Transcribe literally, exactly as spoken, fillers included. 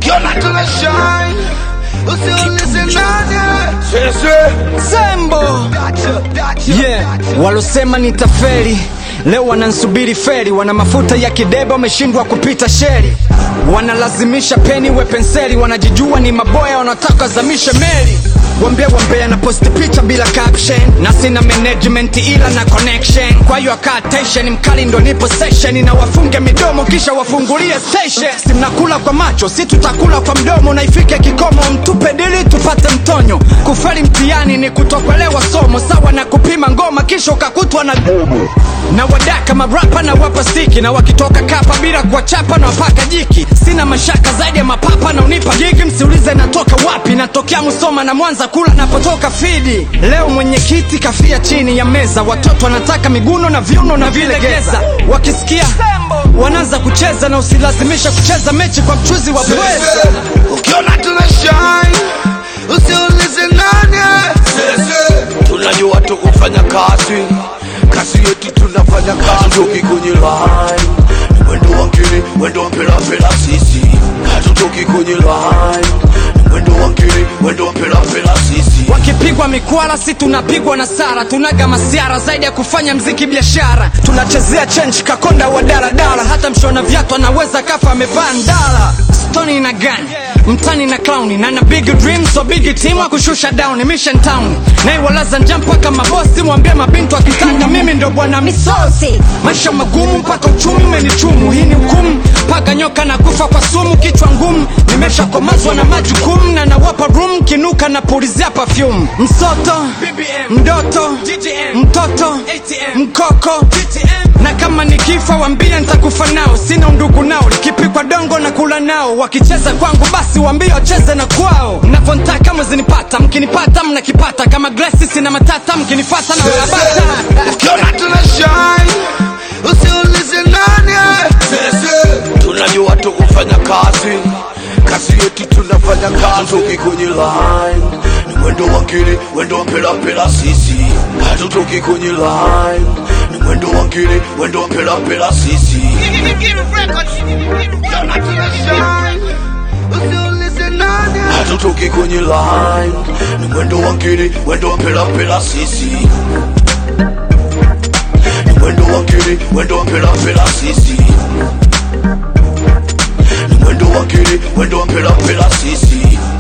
ukiona tuna shine usiulize nani. Sembo yeah, walosema nitafeli leo wanansubiri feri. Wana mafuta ya kidebe wameshindwa kupita sheri. Wanalazimisha peni we penseli. Wanajijua ni maboya wanataka zamishe meli. Wambia wambea na posti picha bila caption. Na sina management ila na connection. Kwa hiyo aka attention mkali ndo nipo session. Na wafunge midomo kisha wafungulie station. Si mnakula kwa macho si tutakula kwa mdomo. Na ifike kikomo mtupe dili tupate mtonyo. Kufeli mtihani ni kutokwelewa somo. Sawa na kupima ngoma kisha ukakutwa na gomo. Na wadaka marapa na wapa stiki. Na wakitoka kapa bila kwa chapa na wapaka jiki. Sina mashaka zaidi ya mapapa na unipa gigi. Msiulize natoka wapi, natokea Musoma na Mwanza kula napotoka Fidi. Leo mwenye kiti kafia chini ya meza. Watoto wanataka miguno na viuno na vilegeza. Wakisikia wanaanza kucheza na usilazimisha kucheza mechi kwa mchuzi wa pweza. Ukiona tuna shine usiulize nani. Tunajua tu kufanya kazi, kazi yetu tunafanya kazi. Hatutoki kwenye line, mwendo wakili, mwendo mpela mpela sisi. Hatutoki kwenye line, mwendo wakili, mwendo mpela mpela sisi. Wakipigwa mikwala si tunapigwa na sara. Tunaga masiara zaidi ya kufanya mziki biashara. Tunachezea change kakonda wa dala dala. Hata mshona viatu anaweza kafa amevaa ndala. Stoni na gani mtani na clowni. Na na big dreams so big team wa kushusha down Mission Town. Na iwalaza njampa kama bosi. Mwambie mabintu akitanga mimi ndo bwana misosi. Maisha magumu mpaka uchumi umenichumu. Hii ni hukumu paka nyoka na kufa kwa sumu. Kichwa ngumu nimesha komazwa na majukumu. Na nawapa room kinuka na pulizia perfume. Msoto, mdoto, mtoto, mkoko. Na kama nikifa wambia nitakufa nao. Sina undugu nao, likipikwa dongo na kula nao. Wakicheza kwangu basi wambia wacheze na kwao. Mnavontaka mwezinipata, mkinipata mnakipata. Kama glasi sina matata, mkinifata na warabata. Ukiona tuna shine usiulize nani. Tunajua tu kufanya kazi, kazi yetu tunafanya kazi. Hatutoki kwenye line, ni mwendo wakili, mwendo mpela mpela sisi. Hatutoki kwenye line, ni mwendo wakili, mwendo mpela mpela sisi. Hatutoki kwenye line, ni mwendo wakili, mwendo mpela mpela sisi. Ni mwendo wakili, mwendo mpela mpela sisi. Ni mwendo wakili, mwendo mpela mpela sisi.